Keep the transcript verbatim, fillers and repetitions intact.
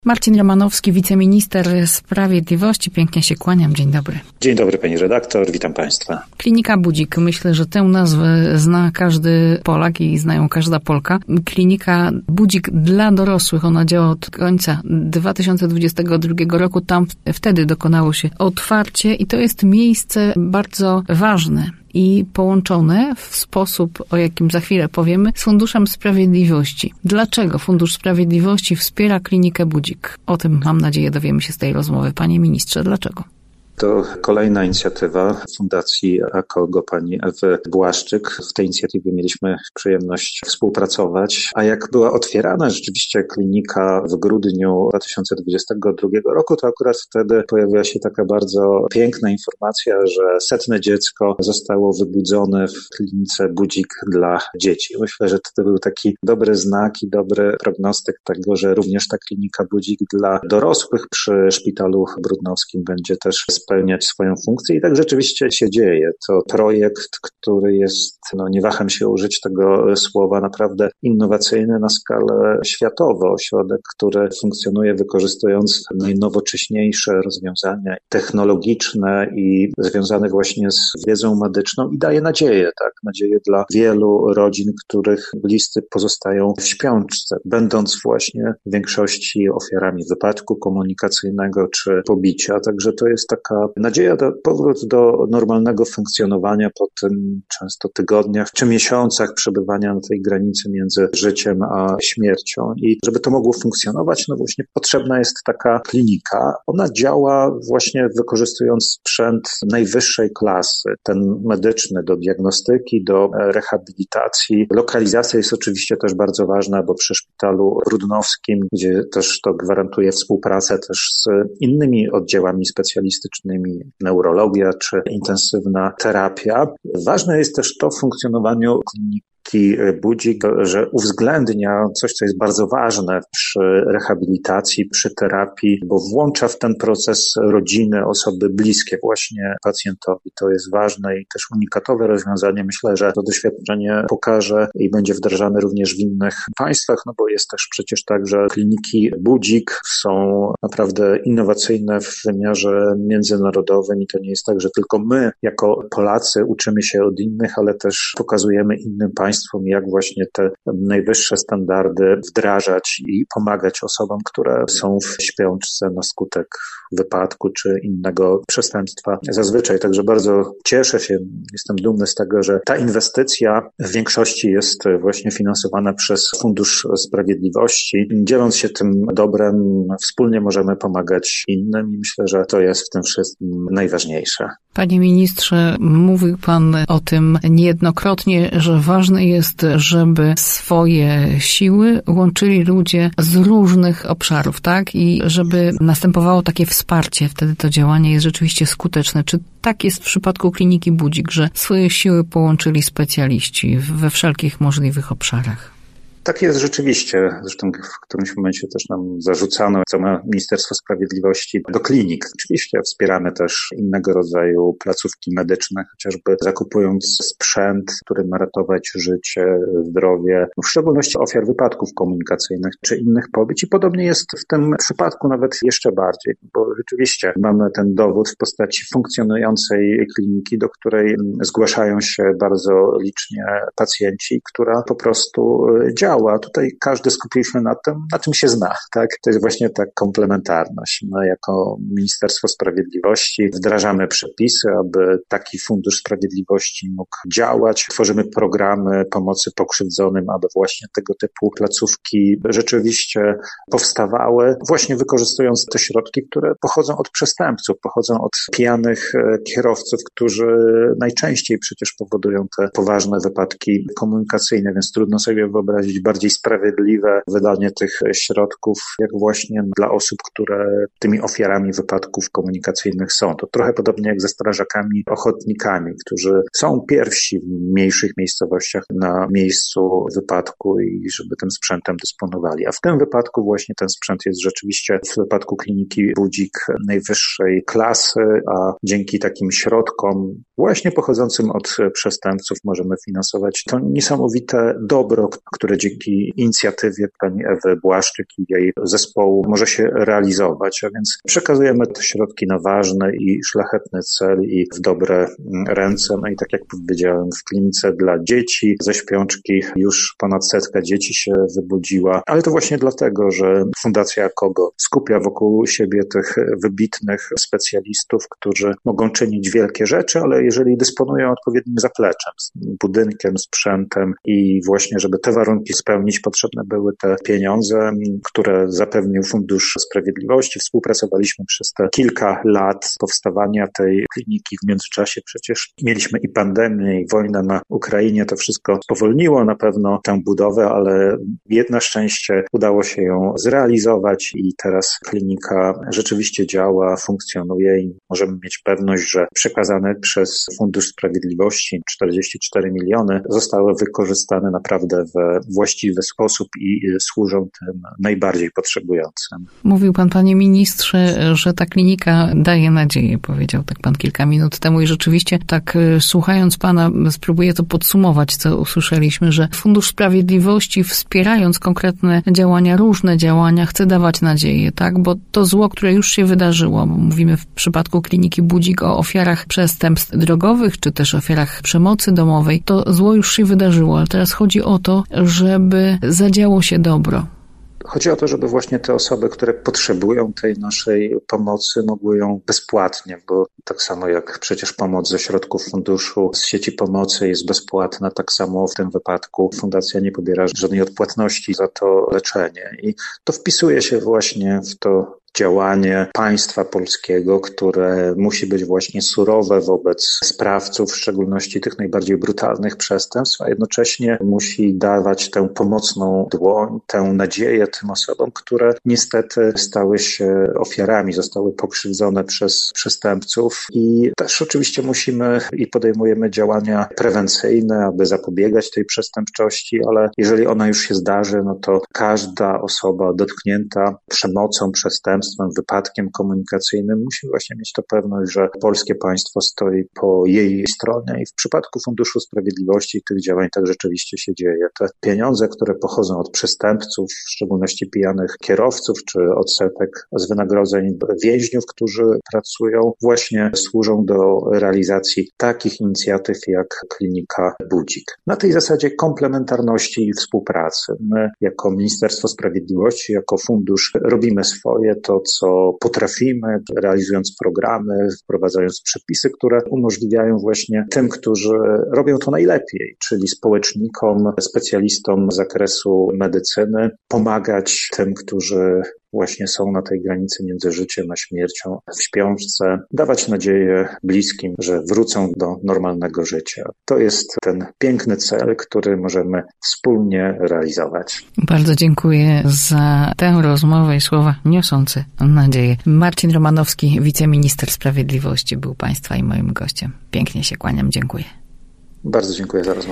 Marcin Romanowski, wiceminister sprawiedliwości. Pięknie się kłaniam. Dzień dobry. Dzień dobry pani redaktor, witam państwa. Klinika Budzik. Myślę, że tę nazwę zna każdy Polak i znają każda Polka. Klinika Budzik dla dorosłych. Ona działa od końca dwa tysiące dwudziestego drugiego roku. Tam wtedy dokonało się otwarcie i to jest miejsce bardzo ważne i połączone w sposób, o jakim za chwilę powiemy, z Funduszem Sprawiedliwości. Dlaczego Fundusz Sprawiedliwości wspiera klinikę Budzik? O tym, mam nadzieję, dowiemy się z tej rozmowy. Panie ministrze, dlaczego? To kolejna inicjatywa Fundacji Akogo pani Ewy Błaszczyk. W tej inicjatywie mieliśmy przyjemność współpracować, a jak była otwierana rzeczywiście klinika w grudniu dwa tysiące dwudziestego drugiego roku, to akurat wtedy pojawiła się taka bardzo piękna informacja, że setne dziecko zostało wybudzone w klinice Budzik dla dzieci. Myślę, że to był taki dobry znak i dobry prognostyk tego, że również ta klinika Budzik dla dorosłych przy Szpitalu Brudnowskim będzie też spełniać swoją funkcję i tak rzeczywiście się dzieje. To projekt, który jest, no nie waham się użyć tego słowa, naprawdę innowacyjny na skalę światową. Ośrodek, który funkcjonuje wykorzystując najnowocześniejsze rozwiązania technologiczne i związane właśnie z wiedzą medyczną i daje nadzieję, tak, nadzieję dla wielu rodzin, których bliscy pozostają w śpiączce, będąc właśnie w większości ofiarami wypadku komunikacyjnego czy pobicia. Także to jest taka nadzieja na powrót do normalnego funkcjonowania po tym często tygodniach czy miesiącach przebywania na tej granicy między życiem a śmiercią. I żeby to mogło funkcjonować, no właśnie potrzebna jest taka klinika. Ona działa właśnie wykorzystując sprzęt najwyższej klasy, ten medyczny do diagnostyki, do rehabilitacji. Lokalizacja jest oczywiście też bardzo ważna, bo przy Szpitalu Brudnowskim, gdzie też to gwarantuje współpracę też z innymi oddziałami specjalistycznymi, neurologia czy intensywna terapia. Ważne jest też to w funkcjonowaniu kliniki Budzik, że uwzględnia coś, co jest bardzo ważne przy rehabilitacji, przy terapii, bo włącza w ten proces rodziny, osoby bliskie właśnie pacjentowi. To jest ważne i też unikatowe rozwiązanie. Myślę, że to doświadczenie pokaże i będzie wdrażane również w innych państwach, no bo jest też przecież tak, że kliniki Budzik są naprawdę innowacyjne w wymiarze międzynarodowym i to nie jest tak, że tylko my jako Polacy uczymy się od innych, ale też pokazujemy innym państwom, jak właśnie te najwyższe standardy wdrażać i pomagać osobom, które są w śpiączce na skutek wypadku czy innego przestępstwa zazwyczaj. Także bardzo cieszę się, jestem dumny z tego, że ta inwestycja w większości jest właśnie finansowana przez Fundusz Sprawiedliwości. Dzieląc się tym dobrem, wspólnie możemy pomagać innym i myślę, że to jest w tym wszystkim najważniejsze. Panie ministrze, mówił pan o tym niejednokrotnie, że ważne jest, żeby swoje siły łączyli ludzie z różnych obszarów, tak? I żeby następowało takie wsparcie, wtedy to działanie jest rzeczywiście skuteczne. Czy tak jest w przypadku kliniki Budzik, że swoje siły połączyli specjaliści we wszelkich możliwych obszarach? Tak jest rzeczywiście. Zresztą w którymś momencie też nam zarzucano, co ma Ministerstwo Sprawiedliwości do klinik. Oczywiście wspieramy też innego rodzaju placówki medyczne, chociażby zakupując sprzęt, który ma ratować życie, zdrowie, w szczególności ofiar wypadków komunikacyjnych czy innych pobić. I podobnie jest w tym przypadku nawet jeszcze bardziej, bo rzeczywiście mamy ten dowód w postaci funkcjonującej kliniki, do której zgłaszają się bardzo licznie pacjenci, która po prostu działa. A tutaj każdy skupił się na tym, na czym się zna, tak? To jest właśnie ta komplementarność. My jako Ministerstwo Sprawiedliwości wdrażamy przepisy, aby taki Fundusz Sprawiedliwości mógł działać. Tworzymy programy pomocy pokrzywdzonym, aby właśnie tego typu placówki rzeczywiście powstawały, właśnie wykorzystując te środki, które pochodzą od przestępców, pochodzą od pijanych kierowców, którzy najczęściej przecież powodują te poważne wypadki komunikacyjne, więc trudno sobie wyobrazić bardziej sprawiedliwe wydanie tych środków, jak właśnie dla osób, które tymi ofiarami wypadków komunikacyjnych są. To trochę podobnie jak ze strażakami ochotnikami, którzy są pierwsi w mniejszych miejscowościach na miejscu wypadku i żeby tym sprzętem dysponowali. A w tym wypadku właśnie ten sprzęt jest rzeczywiście w wypadku kliniki Budzik najwyższej klasy, a dzięki takim środkom właśnie pochodzącym od przestępców możemy finansować to niesamowite dobro, które dzięki dzięki inicjatywie pani Ewy Błaszczyk i jej zespołu może się realizować, a więc przekazujemy te środki na ważny i szlachetny cel i w dobre ręce. No i tak jak powiedziałem, w klinice dla dzieci ze Śpiączki już ponad setka dzieci się wybudziła, ale to właśnie dlatego, że Fundacja Akogo skupia wokół siebie tych wybitnych specjalistów, którzy mogą czynić wielkie rzeczy, ale jeżeli dysponują odpowiednim zapleczem, budynkiem, sprzętem i właśnie, żeby te warunki spełnić, potrzebne były te pieniądze, które zapewnił Fundusz Sprawiedliwości. Współpracowaliśmy przez te kilka lat powstawania tej kliniki. W międzyczasie przecież mieliśmy i pandemię, i wojnę na Ukrainie. To wszystko spowolniło na pewno tę budowę, ale na szczęście udało się ją zrealizować i teraz klinika rzeczywiście działa, funkcjonuje i możemy mieć pewność, że przekazane przez Fundusz Sprawiedliwości czterdzieści cztery miliony zostały wykorzystane naprawdę we właściwy sposób i służą tym najbardziej potrzebującym. Mówił pan, panie ministrze, że ta klinika daje nadzieję, powiedział tak pan kilka minut temu i rzeczywiście tak słuchając pana spróbuję to podsumować, co usłyszeliśmy, że Fundusz Sprawiedliwości wspierając konkretne działania, różne działania chce dawać nadzieję, tak? Bo to zło, które już się wydarzyło, bo mówimy w przypadku kliniki Budzik o ofiarach przestępstw drogowych, czy też ofiarach przemocy domowej, to zło już się wydarzyło, ale teraz chodzi o to, żeby zadziało się dobro. Chodzi o to, żeby właśnie te osoby, które potrzebują tej naszej pomocy, mogły ją bezpłatnie, bo tak samo jak przecież pomoc ze środków funduszu, z sieci pomocy jest bezpłatna, tak samo w tym wypadku fundacja nie pobiera żadnej odpłatności za to leczenie. I to wpisuje się właśnie w to działanie państwa polskiego, które musi być właśnie surowe wobec sprawców, w szczególności tych najbardziej brutalnych przestępstw, a jednocześnie musi dawać tę pomocną dłoń, tę nadzieję tym osobom, które niestety stały się ofiarami, zostały pokrzywdzone przez przestępców i też oczywiście musimy i podejmujemy działania prewencyjne, aby zapobiegać tej przestępczości, ale jeżeli ona już się zdarzy, no to każda osoba dotknięta przemocą, przestępstwem, wypadkiem komunikacyjnym musi właśnie mieć to pewność, że polskie państwo stoi po jej stronie i w przypadku Funduszu Sprawiedliwości tych działań tak rzeczywiście się dzieje. Te pieniądze, które pochodzą od przestępców, w szczególności pijanych kierowców, czy odsetek z wynagrodzeń więźniów, którzy pracują, właśnie służą do realizacji takich inicjatyw jak klinika Budzik. Na tej zasadzie komplementarności i współpracy. My jako Ministerstwo Sprawiedliwości, jako fundusz robimy swoje, to co potrafimy, realizując programy, wprowadzając przepisy, które umożliwiają właśnie tym, którzy robią to najlepiej, czyli społecznikom, specjalistom z zakresu medycyny, pomagać tym, którzy właśnie są na tej granicy między życiem a śmiercią, w śpiączce, dawać nadzieję bliskim, że wrócą do normalnego życia. To jest ten piękny cel, który możemy wspólnie realizować. Bardzo dziękuję za tę rozmowę i słowa niosące nadzieję. Marcin Romanowski, wiceminister sprawiedliwości, był państwa i moim gościem. Pięknie się kłaniam, dziękuję. Bardzo dziękuję za rozmowę.